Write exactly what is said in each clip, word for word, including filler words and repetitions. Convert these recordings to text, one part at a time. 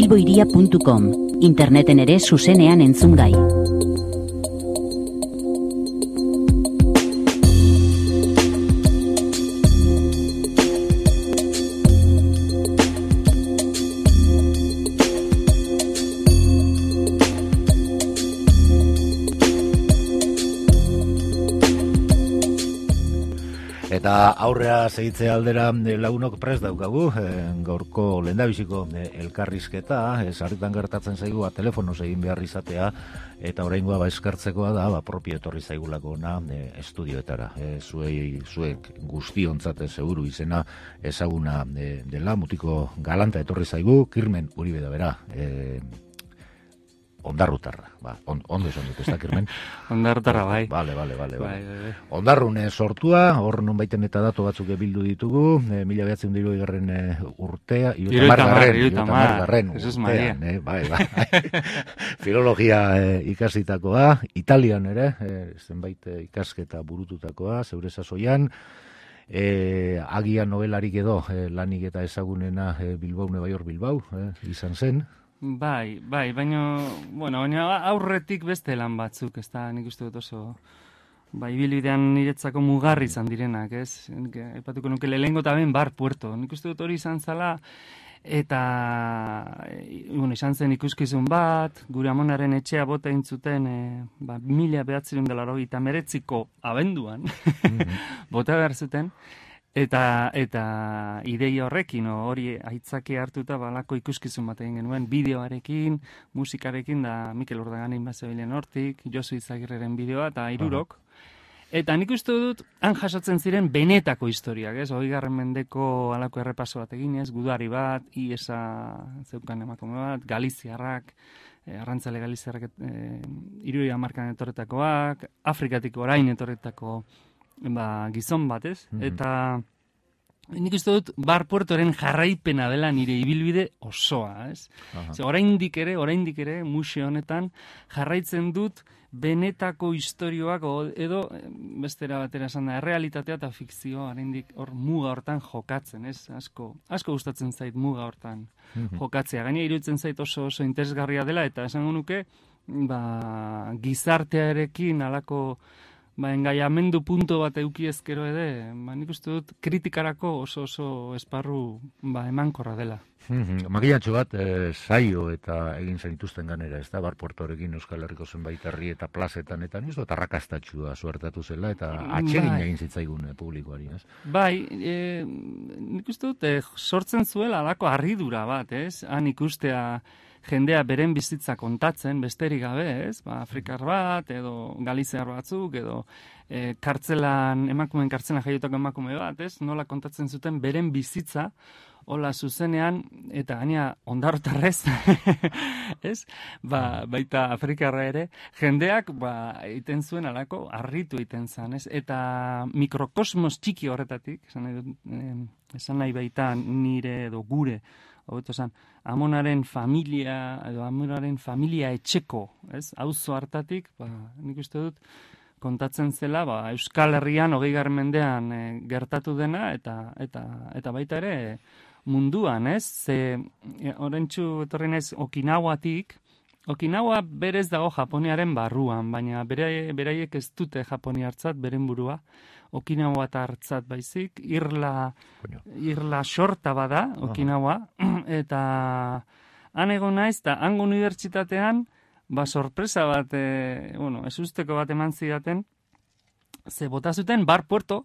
bilboiria puntu com, interneten ere zuzenean entzungai. Eta aurrea segitzea aldera lagunok prest daukagu, e, gaurko lehendabiziko e, elkarrizketa, e, sarritan gertatzen zaigu, ba, telefonoz egin behar izatea, eta oraingoa ba eskartzekoa da, ba, propio etorri zaigulako na e, estudioetara. E, zuei, zuek guztiontzat seguru izena ezaguna e, dela, mutiko galanta etorri zaigu, Kirmen Uribe da bera, e, Ondarrutarra, ba, on, ondo esan dut, ez da, Kirmen? Ondarrutarra, bai. Bale, bale, bale. Bai, bai, bai. Ondarrune sortua, hor non baiten eta dato batzuk bildu ditugu, e, mila behatzen dira igarren e, urtea, irutamar, irutamar, Jesus Maria. E, bai, bai. Filologia e, ikasitakoa, Italian ere, e, zenbait e, ikasketa burututakoa, zeure sasoian, e, agian nobelarik edo, e, lanik eta ezagunena e, Bilbao, Nueva York Bilbao, e, izan zen. Bai, bai, baina, bueno, baina aurretik beste lan batzuk, ez da, nik uste dut oso, bai, ibilbidean niretzako mugarri izan direnak, ez? Aipatuko nuke lehengo eta ben bar puerto, nik uste dut hori izan zala, eta, bueno, izan zen ikuskizun bat, gure amonaren etxea bota intzuten, e, ba, mila behatzerun dela hori, eta meretziko abenduan, mm-hmm. bota behar zuten, Eta eta ideia horrekin, hori aitzaki hartuta balako ikuskizun bat egin genuen, bideoarekin, musikarekin, da Mikel Urdaganin bazebilen hortik, Josu Izagirreren bideoa, eta hirurok. Eta nik uste dut, han jasotzen ziren benetako historiak, ez? Hogeigarren mendeko halako errepaso bat egin, ez? Gudari bat, Iesa zeukan emakume bat, Galiziarrak, eh, arrantzale Galiziarrak, eh, hirurogei hamarkan etorretakoak, Afrikatik orain etorretako ba, gizon bat, ez? Mm-hmm. Eta nik uste dut bar puertoren jarraipena dela nire ibilbide osoa, ez? Ze, oraindik ere, oraindik ere, museo honetan jarraitzen dut benetako istorioak edo bestera batera esan da, errealitatea eta fikzioa oraindik hor muga hortan jokatzen, ez? Asko, asko gustatzen zait muga hortan mm-hmm. jokatzea. Gainera iruditzen zait oso oso interesgarria dela eta esango nuke, ba, gizartearekin halako ba, engaiamendu punto bat euki ezkero ere, ba, nik uste dut kritikarako oso oso esparru ba, emankorra dela. Mm-hmm. Magiatxo bat, eh, saio eta egin zaituzten ganera, ez da, bar puertorekin Euskal Herriko zenbait herri eta plazetan, eta nizu, eta rakastatxua suertatu zela, eta atsegin bai. Egin zitzaigun eh, publikoari, ez? Bai, e, nik uste dut, eh, sortzen zuela alako harridura bat, ez? Han ikustea jendea beren bizitza kontatzen, besterik gabe, ez? Ba, Afrikar bat, edo Galiziar batzuk, edo e, kartzelan, emakumeen kartzelan jaiotako emakume bat, ez? Nola kontatzen zuten beren bizitza, hola zuzenean, eta gaina ondarrotarrez, ez? Ba, baita Afrikarra ere, jendeak, ba, egiten zuen alako, harritu egiten zen, ez? Eta mikrokosmos txiki horretatik, esan nahi, eh, esan nahi baita nire edo gure, hobeto esan, amonaren familia, edo amonaren familia etxeko, ez? Auzo hartatik, ba, nik uste dut, kontatzen zela, ba, Euskal Herrian, hogeigarren mendean e, gertatu dena, eta, eta, eta baita ere munduan, ez? Ze, e, orentxu etorri naiz Okinawatik, Okinawa berez dago Japoniaren barruan, baina bere, beraiek ez dute Japoniartzat, beren burua, Okinawa eta hartzat baizik, irla, irla sorta bada, Okinawa, eta han egon naiz, eta hango unibertsitatean, ba, sorpresa bat, e, bueno, ez usteko bat eman zidaten, ze bota zuten Bar Puerto,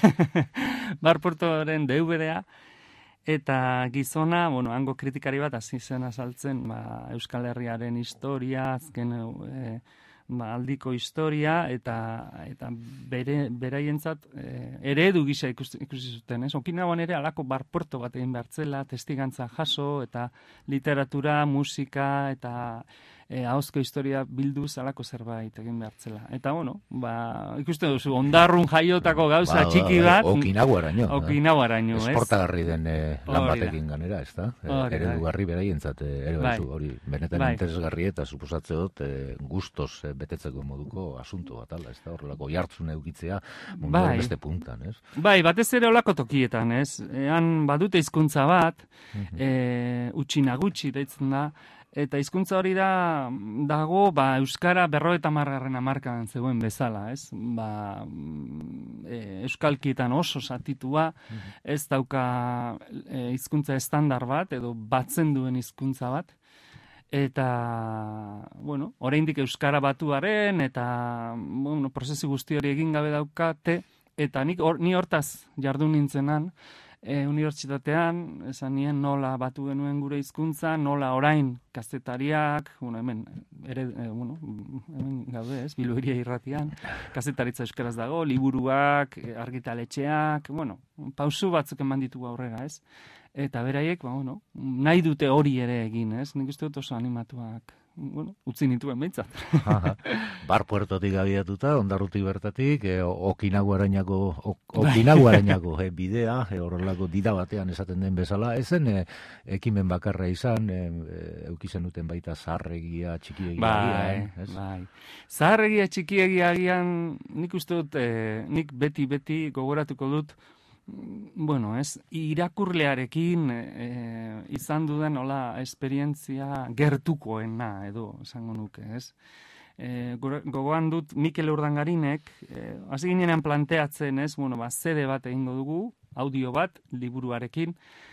Bar Puertoren D V D-a, eta gizona, bueno, hango kritikari bat hasi zen azaltzen, ba, Euskal Herriaren historia, azken e, ba, aldiko historia, eta eta bere beraientzat e, eredu gisa ikusi, ikusi zuten, ez? Okinawan ere alako Bar Puerto bat egin behartzela, testigantza jaso, eta literatura, musika, eta e, ahozko historia bildu zalako zerbait egin behartzela. Eta, bueno, ba, ikusten duzu, ondarrun jaiotako gauza ba, txiki bat. Ba, Okinaguaraino. Okinaguaraino, ez? Esportagarri den eh, lan batekin ganera, ez da? Eredugarri beraientzat, ere bai, hori, benetan bai. Interesgarri eta suposatze dut, eh, gustos eh, betetzeko moduko asunto bat, ala, ez da? Horrelako jartzun eukitzea, munduan bai. Beste puntan, ez? Bai, batez ere olako tokietan, ez? Ean badute hizkuntza bat, mm-hmm. e, utxina gutxi deitzen da, eta hizkuntza hori da dago ba euskara berrogeita hamargarren hamarkadan zegoen bezala, ez? Ba e, euskalkietan oso zatitua, ez dauka e, hizkuntza estandar bat edo batzen duen hizkuntza bat. Eta bueno, oraindik euskara batuaren eta bueno, prozesu guzti hori egin gabe daukate eta nik or, ni hortaz jardun nintzenan E, unibertsitatean, esan nien nola batu genuen gure hizkuntza, nola orain kazetariak, bueno, hemen, ere, e, bueno, hemen gaude, ez, Bilbo Hiria Irratian, kazetaritza euskaraz dago, liburuak, argitaletxeak, bueno, pausu batzuk eman ditugu aurrera, ez? Eta beraiek, ba, bueno, nahi dute hori ere egin, ez? Nik uste dut oso animatuak, bueno, utzi nituen behintzat. Bar Puertotik abiatuta, Ondarrutik bertatik, e, Okinaguarainako Okinaguarainako e, bidea, e, horrelako dida batean esaten den bezala, ezen e, ekimen bakarra izan, e, eukizen duten baita zaharregia, txikiegia bai, agian, ez? Bai, zaharregia, txikiegia agian, nik uste dut, e, nik beti-beti gogoratuko dut, bueno, ez, irakurlearekin e, izan duden hola esperientzia gertukoena edo esango nuke, ez? E, gogoan dut Mikel Urdangarinek, e, hasi ginean planteatzen, ez, bueno, ba, zede bat egingo dugu, audio bat, liburuarekin,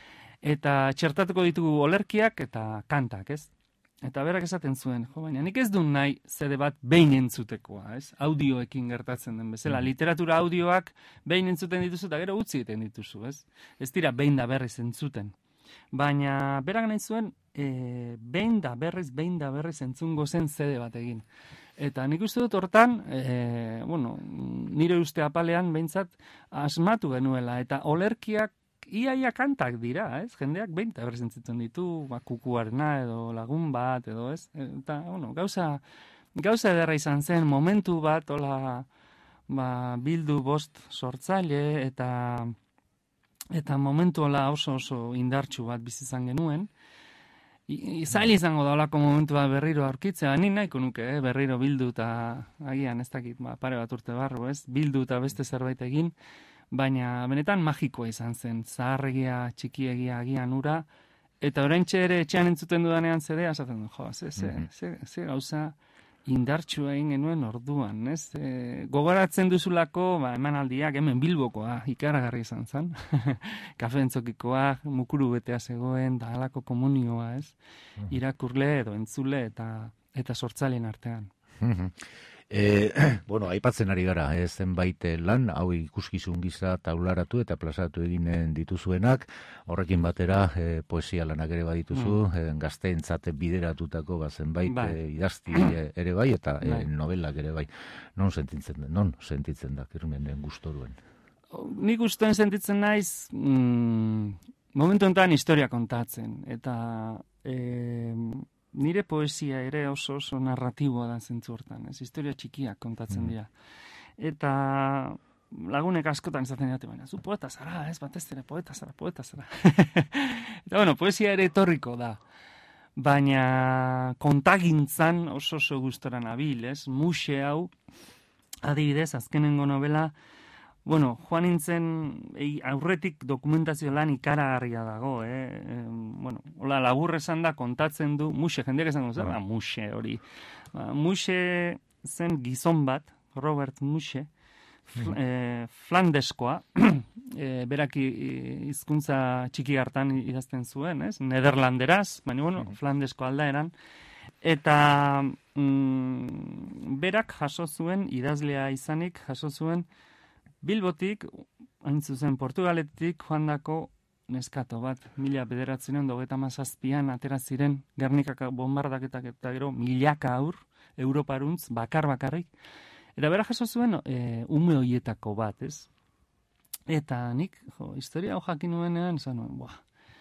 eta txertatuko ditugu olerkiak eta kantak, ez? Eta berak esaten zuen, jo, baina nik ez dut nahi zede bat behin entzutekoa, ez? Audioekin gertatzen den bezala. Mm. Literatura audioak behin entzuten dituzu eta gero utzi egiten dituzu, ez? Ez dira behin da berriz entzuten. Baina berak nahi zuen, e, behin da berriz, behin da berriz entzungo zen zede bat egin. Eta nik uste dut hortan, e, bueno, nire uste apalean behintzat asmatu genuela, eta olerkiak iaia kantak dira, ez? Jendeak behin da berriz entzuten ditu, ba, kukuarena edo lagun bat, edo, ez? Eta, bueno, gauza, gauza ederra izan zen, momentu bat, hola, ba, bildu bost sortzaile, eta eta momentu hola oso oso indartsu bat bizizan genuen. Zail izango da holako momentua berriro aurkitzea, ni nahiko nuke, eh? Berriro bildu eta agian ez dakit, ba, pare bat urte barru, ez? Bildu eta beste zerbait egin, baina benetan magikoa izan zen, zaharregia, txikiegia, agian ura, eta oraintxe ere etxean entzuten dudanean zedea, esaten du, jo, ze, ze, mm-hmm. ze, ze gauza indartsua egin genuen orduan, ez? E, gogoratzen duzulako, ba, emanaldiak, hemen Bilbokoa, ikaragarri izan zen, kafe entzokikoa, mukuru betea zegoen, da halako komunioa, ez? Mm-hmm. Irakurle edo entzule eta, eta sortzaileen artean. Mm-hmm. E, bueno, aipatzen ari gara, e, zenbait lan, hau ikuskizun gisa taularatu eta plazatu eginen dituzuenak, horrekin batera e, poesia lanak ere badituzu, mm. e, gazteentzat bideratutako ba, zenbait bai. e, idazti ere bai, eta bai. e, novelak ere bai. Non sentitzen da, non sentitzen da, kirmenen gustoruen? Nik gustoen sentitzen naiz, mm, momentu enten historia kontatzen, eta e, nire poesia ere oso oso narratiboa da zentzu hortan, ez? Historia txikiak kontatzen dira. Eta lagunek askotan izaten dira, baina, zu poeta zara, ez batez ere poeta zara, poeta zara. Eta bueno, poesia ere etorriko da. Baina kontagintzan oso oso gustora nabil, ez? Muxe hau, adibidez, azkenengo novela, bueno, joan nintzen aurretik dokumentazio lan ikaragarria dago, eh? E, bueno, hola, labur esan da kontatzen du, Muxe, jendeak esan du, ba, Muxe hori. Ba, Muxe zen gizon bat, Robert Muxe, fl, e, flandeskoa, e, berak hizkuntza txiki hartan idazten zuen, ez? Nederlanderaz, baina, bueno, flandesko aldaeran, eta mm, berak jaso zuen, idazlea izanik, jaso zuen, Bilbotik, hain zuzen Portugaletik, joandako neskato bat, mila bederatzen hogeita hamazazpian atera ziren Gernikako bombardaketak eta gero milaka aur, Europaruntz, bakar-bakarrik. Eta bera jaso zuen e, ume hoietako bat, ez? Eta nik, jo, historia hau jakin nuenean, esan nuen, buah,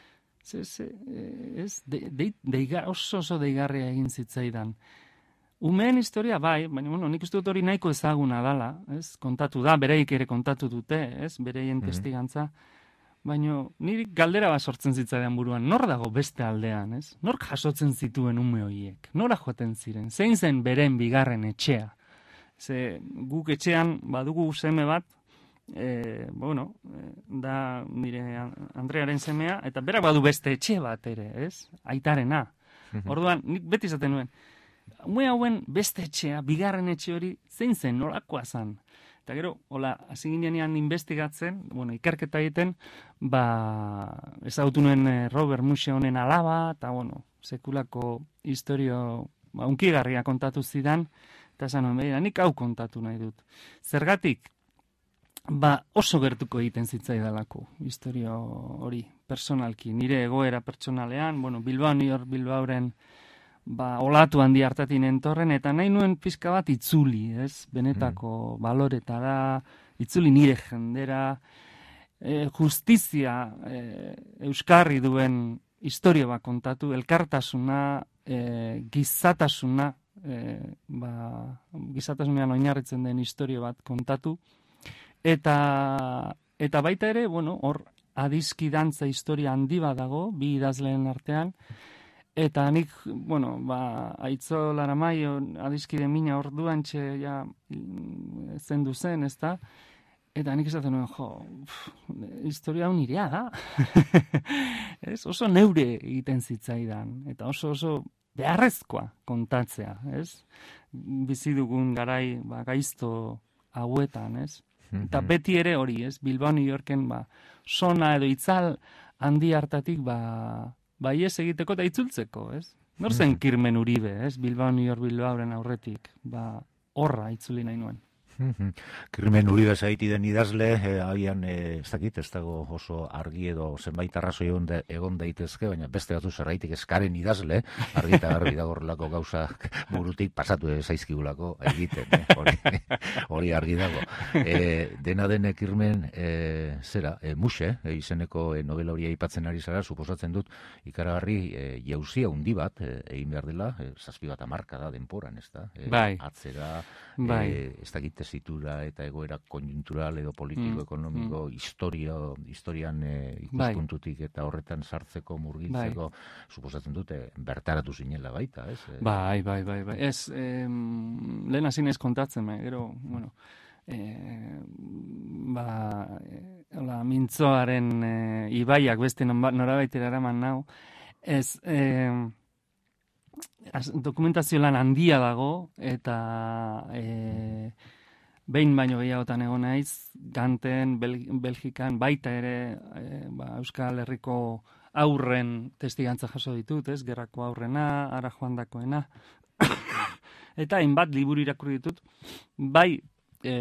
ze, ze, ez, de, de, deiga, oso oso deigarria egin zitzaidan. Umeen historia bai, baina bueno, nik uste dut hori nahiko ezaguna dala, ez? Kontatu da, bereik ere kontatu dute, ez? Bereien Mhm. testigantza. Baina niri galdera bat sortzen zitzaidan buruan, nor dago beste aldean, ez? Nork jasotzen zituen ume horiek? Nora joaten ziren? Zein zen beren bigarren etxea? Ze guk etxean badugu seme bat, e, bueno, e, da nire Andrearen semea, eta berak badu beste etxe bat ere, ez? Aitarena. Orduan, nik beti izaten nuen, ume hauen beste etxea, bigarren etxe hori, zein zen, nolakoa zen? Eta gero, hola, hasi ginean investigatzen, bueno, ikerketa egiten, ba, ezagutu nuen eh, Robert Musche honen alaba, eta, bueno, sekulako historio, ba, unkigarria kontatu zidan, eta esan nuen, begira, nik hau kontatu nahi dut. Zergatik, ba, oso gertuko egiten zitzaidalako, historio hori, personalki, nire egoera pertsonalean, bueno, Bilbao, New York, Bilbaoren, ba, olatu handi hartatin entorren, eta nahi nuen pizka bat itzuli, ez? Benetako baloretara, itzuli nire jendera, e, justizia e, euskarri duen historia bat kontatu, elkartasuna, e, gizatasuna, e, ba, gizatasunean oinarritzen den historia bat kontatu, eta, eta baita ere, bueno, hor adiskidantza historia handi bat dago, bi idazleen artean, eta nik, bueno, ba, Aitzo Laramaio adiskide mina orduan txe ja zendu zen, ez da? Eta nik esaten nuen, jo, pff, historia hau nirea da. Ez? Oso neure egiten zitzaidan, eta oso oso beharrezkoa kontatzea, ez? Bizi dugun garai, ba, gaizto hauetan, ez? Eta beti ere hori, ez? Bilbao, New Yorken, ba, sona edo itzal handi hartatik, ba, bai ez egiteko eta itzultzeko, ez? Nor zen Kirmen Uribe, ez? Bilbao, New York, Bilbaoren aurretik, ba, horra itzuli nahi nuen. Kirmen Uribe zaiti den idazle, eh, agian eh, ez dakit, ez dago oso argi edo zenbait arrazoi egon, de, egon daitezke, baina beste batzu zerraitik eskaren idazle, argi eta garbi dagorrelako gauza burutik pasatu zaizkigulako egiten, eh? hori, hori argi dago. Eh, dena dene Kirmen, eh, zera, eh, Musche, eh, izeneko eh, novela hori aipatzen ari zara, suposatzen dut, ikaragarri eh, jauzia hundi bat, eh, egin behar dela, eh, zazpi bat amarka da denporan, ez da? Eh, bai. Atzera, bai. eh, ez dakit tesitura eta egoera konjuntural edo politiko-ekonomiko mm. historia, historian e, ikuspuntutik bai. Eta horretan sartzeko, murgiltzeko, bai. Suposatzen dute, bertaratu zinela baita, ez? Bai, bai, bai, bai. Ez, em, lehen hasi naiz kontatzen, gero, bueno, e, ba, e, hola, mintzoaren e, ibaiak beste norabaitera eraman nau, ez, em, dokumentazio lan handia dago, eta e, behin baino gehiagotan egon naiz, Ganten, Bel Belgikan, baita ere e, ba, Euskal Herriko aurren testigantza jaso ditut, ez? Gerrako aurrena, ara joandakoena. Eta hainbat liburu irakurri ditut, bai e,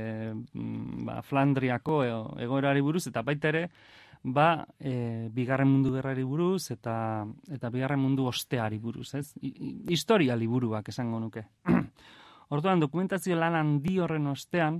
ba, Flandriako e, egoerari buruz, eta baita ere, ba, e, bigarren mundu gerrari buruz, eta, eta bigarren mundu osteari buruz, ez? I, historia liburuak esango nuke. Orduan, dokumentazio lan handi horren ostean,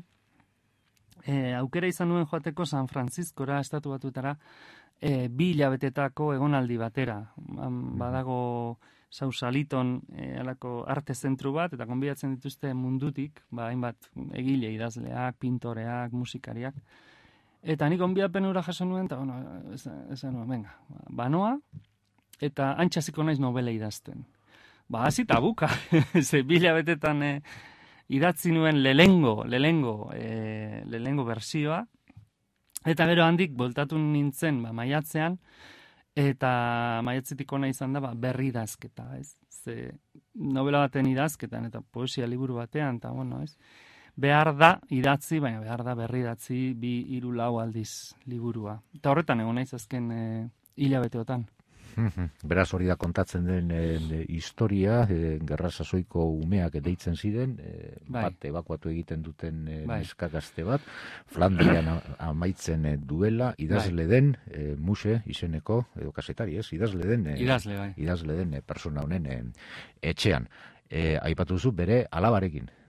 e, aukera izan nuen joateko San Franciscora, estatu batuetara, e, bi hilabetetako egonaldi batera. Badago Sausaliton e, alako arte zentru bat, eta konbidatzen dituzte mundutik, ba, hainbat egile idazleak, pintoreak, musikariak. Eta nik onbiapen hura jaso nuen, eta bueno, esan nuen, venga, banoa, eta antxasiko naiz novela idazten. Ba, hasi tabuka, ze bila betetan e, idatzi nuen lehengo, lehengo, e, lehengo bersioa, eta gero handik boltatu nintzen, ba, maiatzean, eta maiatzetik ona izan da, ba, berri idazketa, ez? Ze novela baten idazketan, eta poesia liburu batean, eta bueno, ez? Behar da idatzi, baina behar da berri idatzi bi hiru lau aldiz liburua. Eta horretan egon naiz azken e, hilabeteotan. Beraz hori da kontatzen den e, historia, e, gerra sasoiko umeak deitzen ziren, e, bai. Bat ebakuatu egiten duten e, bai. Neska gazte bat, Flandrian amaitzen e, duela, idazle bai. Den, e, Musche izeneko, edo kasetari ez, idazle den, e, idazle, bai. idazle den e, persona honen e, etxean. E, aipatu duzu bere alabarekin.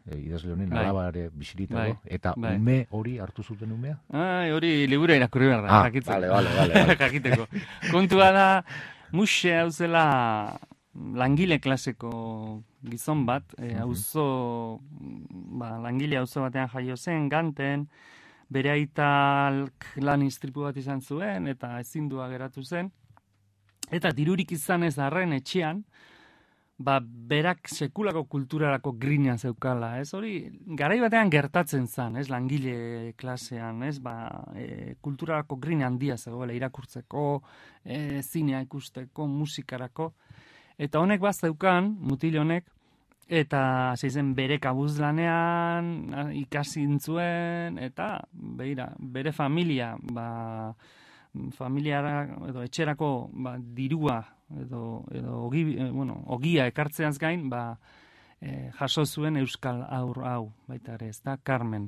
e, idazle honen bai. alabare biziritago, Bai. eta bai. ume hori hartu zuten umea? Ah, hori libura irakurri behar da, Ah, jakitzeko. vale, vale, vale, vale. Jakiteko. Kontua da, Muxe hau zela langile klaseko gizon bat, e, auzo, ba, langile auzo batean jaio zen, Ganten, bere aitak lan istripu bat izan zuen, eta ezindua geratu zen, eta dirurik izan ez arren etxean, ba, berak sekulako kulturarako grina zeukala, ez? Hori, garai batean gertatzen zen, ez? Langile klasean, ez? Ba, e, kulturarako grina handia zegoela irakurtzeko, e, zinea ikusteko, musikarako. Eta honek bat zeukan, mutil honek, eta hasi zen bere kabuzlanean ikasi zuen, eta beira, bere familia, ba, familiara edo etxerako ba, dirua edo, edo ogi, eh, bueno, ogia ekartzeaz gain, ba, eh, jaso zuen euskal aur hau, baita ere, ez da, Carmen.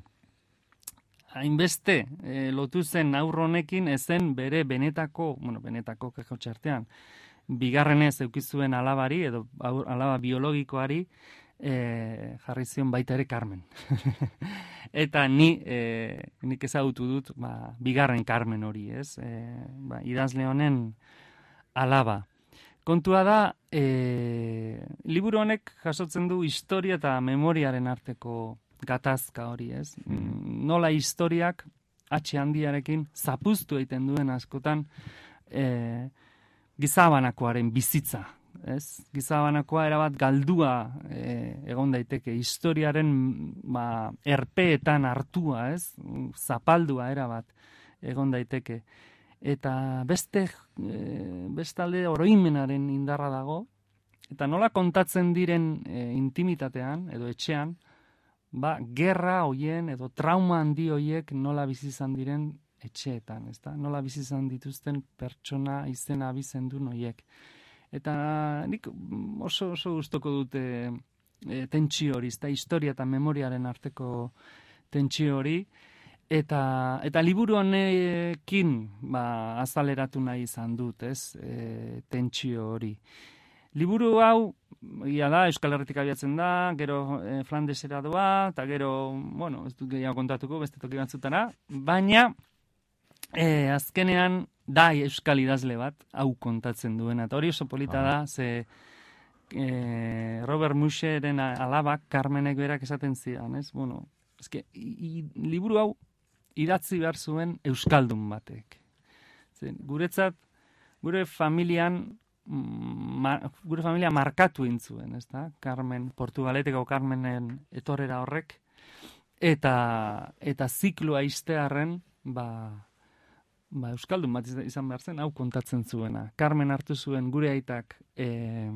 Hainbeste, eh, lotu zen aur honekin ezen bere benetako, bueno, benetako kexotxartean, bigarrenez eukizuen alabari, edo aur, alaba biologikoari, e, jarri zion baita ere Carmen. Eta ni, e, nik ezagutu dut, ba, bigarren Carmen hori, ez? E, ba, idazle honen alaba. Kontua da, e, liburu honek jasotzen du historia eta memoriaren arteko gatazka hori, ez? Mm. Nola historiak atxe handiarekin zapuztu egiten duen askotan, e, gizabanakoaren bizitza, ez? Gizabanakoa erabat galdua e, egon daiteke, historiaren ba, erpeetan hartua, ez? Zapaldua erabat egon daiteke. Eta beste, e, bestalde oroimenaren indarra dago, eta nola kontatzen diren e, intimitatean, edo etxean, ba, gerra hoien, edo trauma handi hoiek nola bizi izan diren etxeetan, ezta? Nola bizi izan dituzten pertsona izena abizendu noiek. Eta nik oso oso gustoko dute e, tentsio hori, ezta? Historia eta memoriaren arteko tentsio hori, eta eta liburu honekin ba azaleratu nahi izan dut, ez? E, tentsio hori. Liburu hau ia da Euskal Herritik abiatzen da, gero e, Flandesera doa, eta gero, bueno, ez dut gehiago kontatuko beste toki batzutara, baina E, azkenean da euskal idazle bat hau kontatzen duena, eta hori oso polita da, ze e, Robert Muxeren alabak Carmenek berak esaten zidan, ez? Bueno, eske, i, i, liburu hau idatzi behar zuen euskaldun batek. Zen, guretzat, gure familian ma, gure familia markatu intzuen, ez da? Carmen, Portugaleteko Carmenen etorrera horrek, eta eta zikloa iztearren, ba, ba, euskaldun bat izan behar zen, hau kontatzen zuena. Carmen hartu zuen gure aitak e,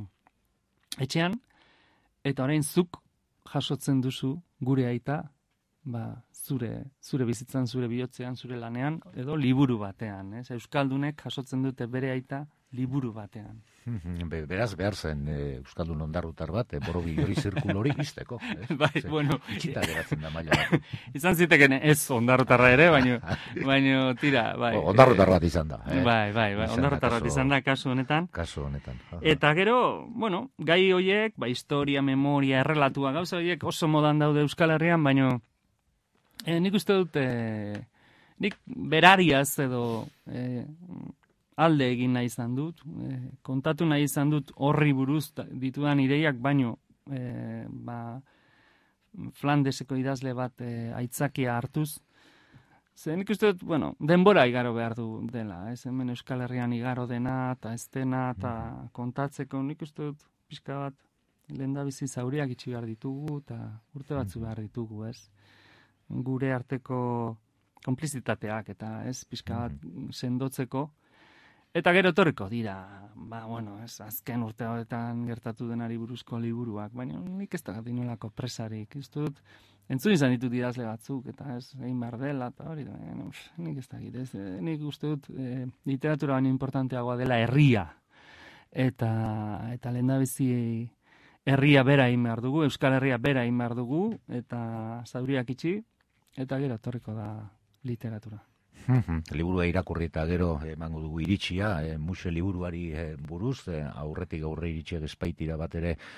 etxean, eta orain zuk jasotzen duzu gure aita, ba, zure, zure bizitzan, zure bihotzean, zure lanean, edo liburu batean. Ez? Euskaldunek jasotzen dute bere aita liburu batean. Be, beraz behar zen e, euskaldun ondarrutar bat, e, borobi hori zirkul hori izteko. Bai, Zer, bueno. Itxita geratzen da maila bat. Izan ziteken ez ondarrutarra ere, baino, baino tira, bai. O, ondarrutar bat izan da. Eh? Bai, bai, bai, ondarrutar bat izan da kasu honetan. Kasu honetan. Eta gero, bueno, gai horiek, ba, historia, memoria, errelatua, gauza horiek oso modan daude Euskal Herrian, baino, eh, nik uste dut, eh, nik berariaz edo... Eh, alde egin nahi izan dut, e, kontatu nahi izan dut horri buruz ditudan ideiak, baino e, ba, Flandeseko idazle bat e, aitzakia hartuz. Zer nik uste dut, bueno, denbora igaro behar du dela, ez hemen Euskal Herrian igaro dena, eta ez dena, eta kontatzeko, nik uste dut pixka bat lehendabizi zauriak itxi behar ditugu, eta urte batzu behar ditugu, ez? Gure arteko konplizitateak, eta ez pixka bat sendotzeko. Eta gero etorriko dira, ba, bueno, ez, azken urte hauetan gertatu denari buruzko liburuak, baina nik ez da dinolako presarik, ez dut, entzun izan ditut idazle batzuk, eta ez, egin behar dela, eta hori, baina, nik ez da ez, nik uste dut, e, literatura baino importanteagoa dela herria, eta, eta lehendabizi herria bera egin behar dugu, Euskal Herria bera egin behar dugu, eta zauriak itxi, eta gero etorriko da literatura. Liburua irakurri eta gero emango dugu iritsia, e, Muxe liburuari e, buruz, e, aurretik aurre iritsiak espaitira bat ere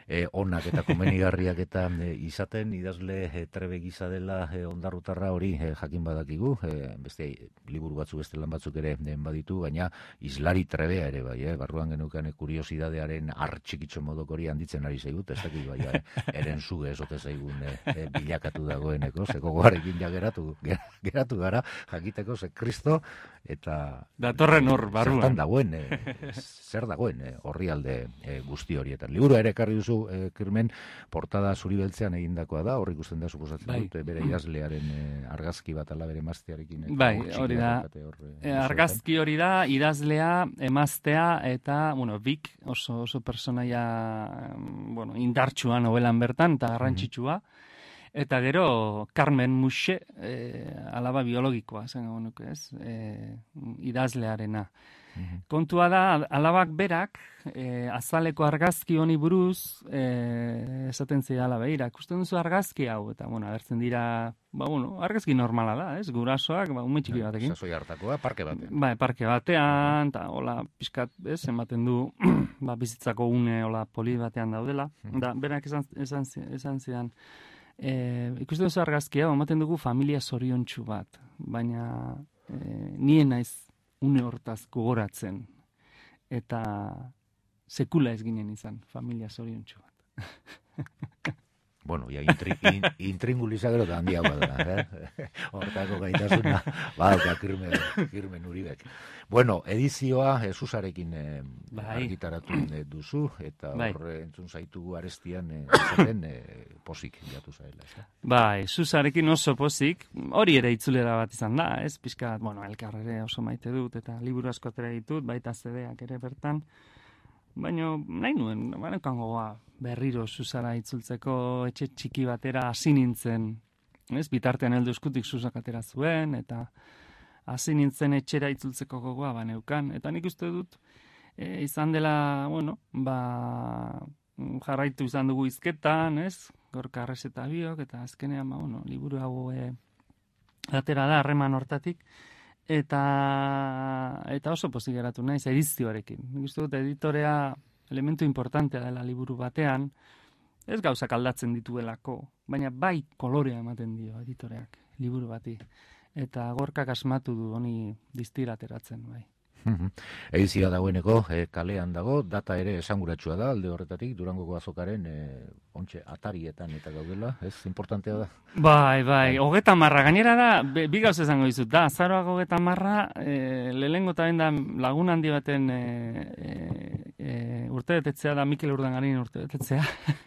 e, onak eta komenigarriak eta e, izaten, idazle e, trebe gisa dela e, ondarrutarra hori e, jakin badakigu, e, beste liburu batzu beste lan batzuk ere den baditu, baina islari trebea ere bai, eh? Barruan genukan kuriosidadearen artxikitxo modok hori handitzen ari zaigut, ez dakit bai, eh? Eren zuge esote zaigun e, e, bilakatu dagoeneko, zeko goarekin ja geratu, geratu gara, jakiteko ze Kristo, eta datorren hor barruan. Zertan dagoen, e, zer dagoen e, horri alde e, guzti horietan. Liburua ere ekarri duzu, e, Kirmen, portada zuri beltzean egindakoa da, horrik ikusten da, suposatzen bai. dut, bere idazlearen e, argazki bat ala bere emaztearekin. Bai, hori da, e, argazki hori da, idazlea, emaztea, eta, bueno, Bik, oso, oso personaia, bueno, indartsua novelan bertan, eta garrantzitsua, eta gero, Carmen Muxe, e, alaba biologikoa, zen nuke ez, e, idazlearena. Kontua da, alabak berak, e, azaleko argazki honi buruz, e, esaten zira alaba, irakusten duzu argazki hau, eta, bueno, agertzen dira, ba, bueno, argazki normala da, ez, gurasoak, ba, ume txiki batekin. Sasoi hartakoa, parke batean. Ba, parke batean, eta, hola, pixkat, ez, ematen du, ba, bizitzako une, hola, poli batean daudela, da, berak esan, esan, esan zidan, e, ikusten duzu argazki hau, ematen dugu familia zoriontsu bat, baina, e, nien naiz, une hortaz gogoratzen, eta sekula ez ginen izan, familia zoriontsu bat. Bueno, ja, intri, in, intringuliza gero da handia bada, eh? Hortako gaitasuna, badauka Kirmen, Kirmen Uribek. Bueno, edizioa Jesusarekin eh, bai. argitaratu eh, duzu, eta bai. hor entzun zaitugu arestian eh, izaten eh, posik jatu zaela. Eh? Bai, Jesusarekin oso posik, hori ere itzulera bat izan da, ez? Pizka, bueno, elkarrere oso maite dut, eta liburu asko atera ditut, baita zedeak ere bertan, baina nahi nuen, banekan gogoa, berriro Susara itzultzeko etxe txiki batera hasi nintzen, ez? Bitartean heldu eskutik Susak atera zuen, eta hasi nintzen etxera itzultzeko gogoa baneukan, eta nik uste dut, e, izan dela, bueno, ba, jarraitu izan dugu hizketan, ez? Gorka Arrese eta biok, eta azkenean, ba, bueno, liburu hau e, atera da harreman hortatik, eta eta oso pozik geratu naiz edizioarekin. Nik uste dut editorea elementu importantea dela liburu batean, ez gauzak aldatzen dituelako, baina bai kolorea ematen dio editoreak liburu bati. Eta Gorkak asmatu du honi distira ateratzen, bai. Edizioa dagoeneko, e, kalean dago, data ere esanguratsua da, alde horretatik, Durangoko azokaren e, ontxe atarietan eta gaudela, ez importantea da? Bai, bai, hogeta marra, gainera da, be, bi gauz esango dizut, da, azaroak hogeta marra, e, lehengo eta da lagun handi baten e, e, e, urtebetetzea da, Mikel Urdangarin urtebetetzea.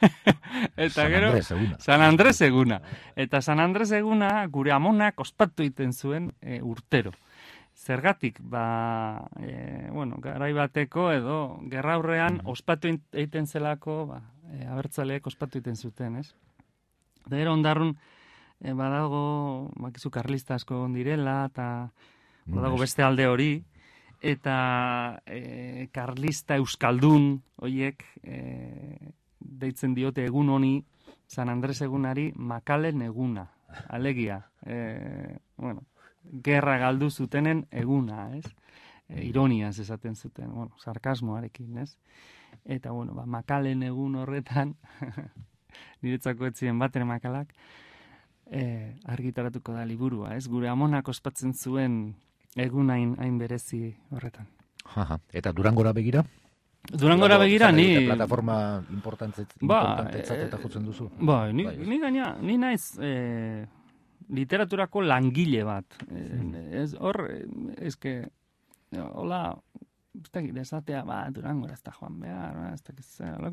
Eta San gero, Andres eguna. San Andres eguna. Eta San Andres eguna gure amonak ospatu egiten zuen e, urtero. Zergatik, ba, e, bueno, garai bateko edo gerraurrean mm-hmm. ospatu egiten zelako, ba, e, abertzaleek ospatu egiten zuten, ez? Da gero ondarrun, e, badago, bakizu karlista asko direla, eta badago beste alde hori, eta e, karlista euskaldun, hoiek, e, deitzen diote egun honi, San Andres egunari, Makalen eguna, alegia, e, bueno, gerra galdu zutenen eguna, ez? E, ironiaz esaten zuten, bueno, sarkasmoarekin, ez? Eta, bueno, ba, Makalen egun horretan, niretzako etzien baten Makalak, e, argitaratuko da liburua, ez? Gure amonak ospatzen zuen egun hain, hain berezi horretan. Aha. Eta Durangora begira? Durangora begira, ni... Plataforma importantzat ba, eta jotzen duzu? Ba, ni, ni gaina, ni naiz... E, literaturako langile bat. Ez hor, eske, hola, ez dakit, esatea, ba, Durangora ez da joan behar, ez dakit,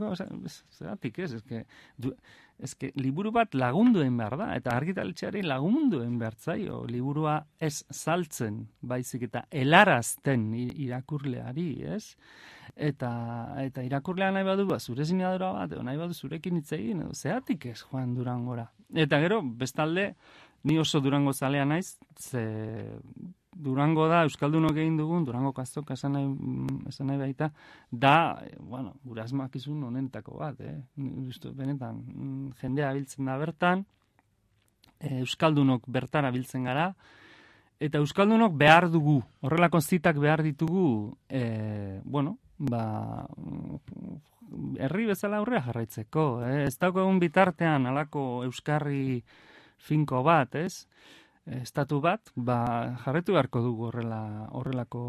zeratik ez, eske, du, eske, liburu bat lagunduen behar da, eta argitaletxeari lagunduen behar zaio, liburua ez saltzen, baizik eta helarazten irakurleari, ez? Eta, eta irakurlea nahi badu, ba, zure sinadura bat, edo nahi badu zurekin hitz egin, edo zeratik ez joan Durangora. Eta gero, bestalde, ni oso Durango zalea naiz, ze Durango da, Euskaldunok egin dugun, Durango kastoka esan nahi, esan nahi baita, da, bueno, gure asmakizun honentako bat, eh? Justu, benetan, jendea biltzen da bertan, Euskaldunok bertara biltzen gara, eta Euskaldunok behar dugu, horrelako zitak behar ditugu, e, bueno, ba, herri bezala aurrea jarraitzeko, eh? Ez daukagun bitartean alako euskarri finko bat, ez? Estatu bat, ba, jarretu beharko dugu horrela, horrelako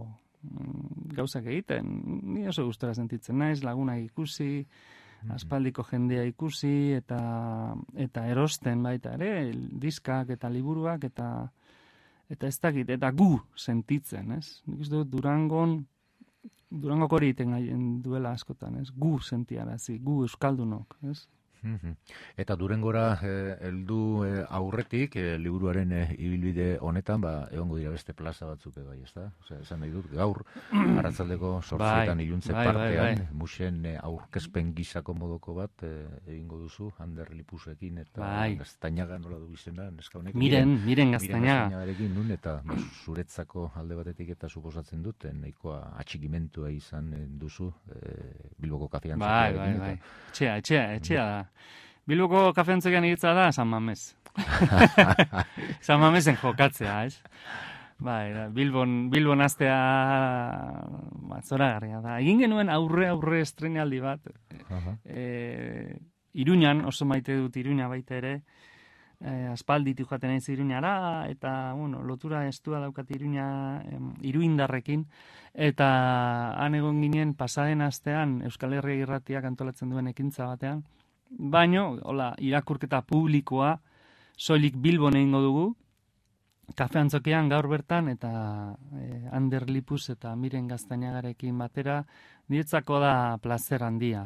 gauzak egiten. Ni oso gustora sentitzen naiz, laguna ikusi, aspaldiko jendea ikusi, eta eta erosten baita ere, diskak eta liburuak, eta eta ez dakit, eta gu sentitzen, ez? Nik uste dut Durangon, Durangok hori egiten gaien duela askotan, ez? Gu sentiarazi, gu euskaldunok, ez? Eta Durangora heldu eh, aurretik, eh, liburuaren eh, ibilbide honetan, ba, egongo dira beste plaza batzuk bai, ez da? Osea, esan nahi dut, gaur, arratsaldeko sortzietan bai, iluntze bai, partean, bai, bai. Musen eh, aurkezpen gisako modoko bat eh, egingo duzu, Ander Lipusekin, eta bai. Gaztainaga nola du izena, neska honek. Miren, miren Gaztainaga. Miren Gaztainagarekin nun, eta ba, zuretzako alde batetik eta suposatzen dut, nahikoa atxikimentua izan duzu, eh, Bilboko kafean. Bai, bai, bai. Etxea, etxea, etxea da. Bilboko kafeantzokian egitza da San Mamés. San Mamésen jokatzea, ez? Bai, Bilbon, Bilbon astea ba, zoragarria da. Egin genuen aurre-aurre estrenaldi bat. Uh-huh. E, Iruñan, oso maite dut Iruña baita ere, e, aspalditik joaten naiz Iruñara, eta, bueno, lotura estua daukat Iruña, em, Iruindarrekin, eta han egon ginen pasaden astean Euskal Herria Irratiak antolatzen duen ekintza batean, baino, hola, irakurketa publikoa soilik Bilbon egingo dugu, kafeantzokian gaur bertan, eta e, Ander Lipus eta Miren Gaztainagarekin batera, niretzako da plazer handia.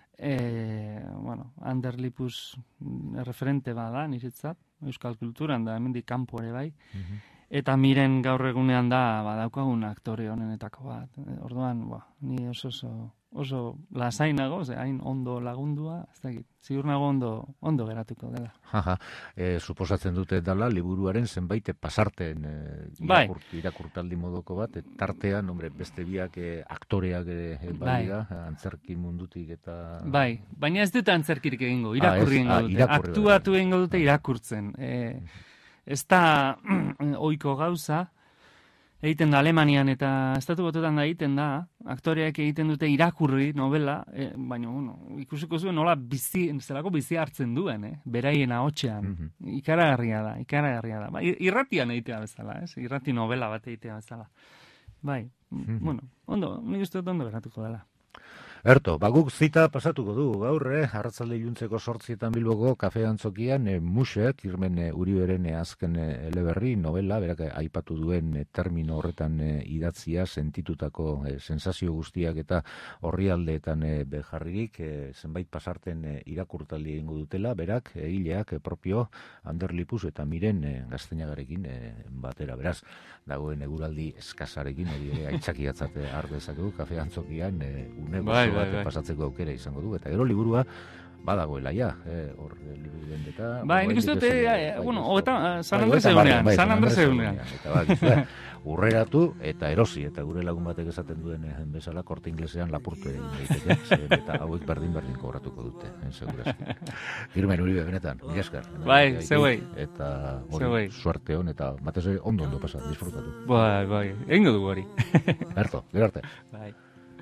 E, bueno, Ander Lipus referente bada niretzat, euskal kulturan da, hemendik kanpo ere bai, mm-hmm. Eta Miren gaur egunean da, ba, daukagun aktore honenetako bat. Orduan, ba, ni oso oso oso lasainago, ze hain ondo lagundua, ez dakit, ziur nago ondo, ondo geratuko dela. Jaja, e, suposatzen dute dela, liburuaren zenbait pasarten e, irakur, bai. Irakurtaldi modoko bat, et, tartean, hombre, beste biak e, aktoreak e, badira, bai. Antzerki mundutik eta... Bai, baina ez dute antzerkirik egingo, irakurri egingo dute, ah, aktuatu egingo dute irakurtzen. E, ez da ohiko gauza, egiten da Alemanian eta Estatu Batuetan da egiten da, aktoreak egiten dute irakurri novela, e, baina bueno, ikusiko zuen nola bizi, zelako bizi hartzen duen, eh? Beraien ahotsean. Mm-hmm. Ikaragarria da, ikaragarria da. Ba, irratian egitea bezala, ez? Irrati novela bat egitea bezala. Bai, mm-hmm. Bueno, ondo, nik uste dut ondo geratuko dela. Erto, baguk zita pasatuko du gaur, eh? Arratzalde iluntzeko sortzietan Bilboko kafeantzokian, eh, Musek, Irmen eh, Uriberen eh, azken eh, eleberri, novela, berak eh, aipatu duen eh, termino horretan eh, idatzia, sentitutako eh, sensazio guztiak eta orrialdeetan eh, bejarririk, eh, zenbait pasarten eh, irakurtaldi egingo dutela, berak, egileak eh, propio Ander Lipus eta Miren eh, Gaztainagarekin eh, batera, beraz, dagoen eguraldi eskasarekin, hori ere aitzakiatzat har dezakegu kafeantzokian, eh, une bai, bai, bai. Pasatzeko aukera izango du, eta gero liburua badagoela ja, eh, hor liburu dendeta. Bai, nik uste dute, bueno, eta San Andres egunean, San Andres egunean. Eta ba, urreratu eta erosi, eta gure lagun batek esaten duen bezala, Korte Inglesean lapurtu ere egin daiteke, eta hauek berdin-berdin kobratuko dute, segurazki. Irmen Uribe, benetan, mila esker. Bai, zeuei. Eta hori, suerte hon, eta batez ondo ondo pasa, disfrutatu. Bai, bai, egingo dugu hori. Berto, gero arte. Bai.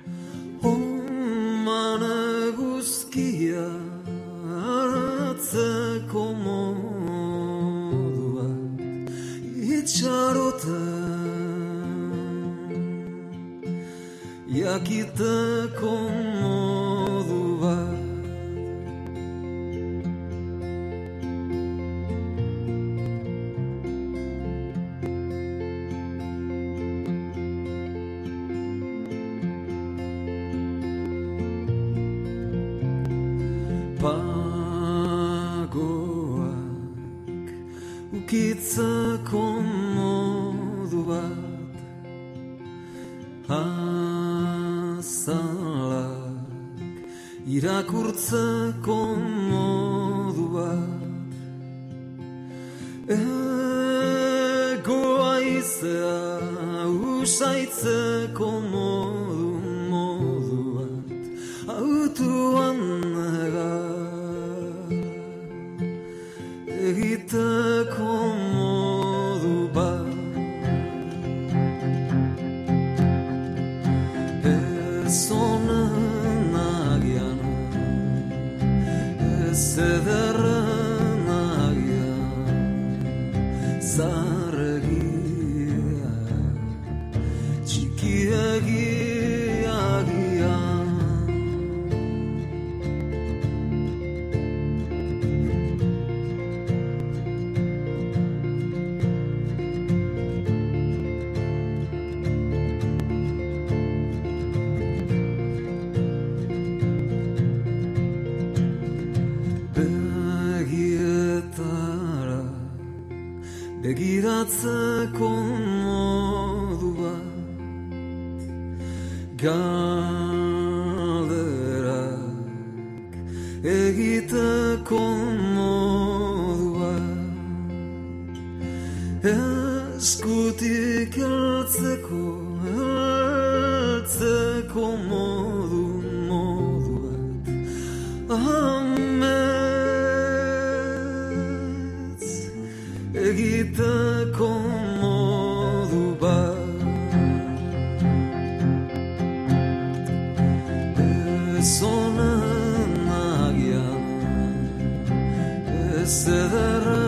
Omana guzkia hartzeko modua itxarotan jakiteko modu bat ukitzeko modu bat azalak irakurtzeko modu bat egoa izea usaitzeko modu modu bat autuan egiteko modu bat ez onenak ederren agian zarregia txikiegia agian begiratzeko modu bat galderak egiteko modu bat eskutik heltzeko heltzeko modu modu bat amets egiteko modu bat ez honen agian ez ederren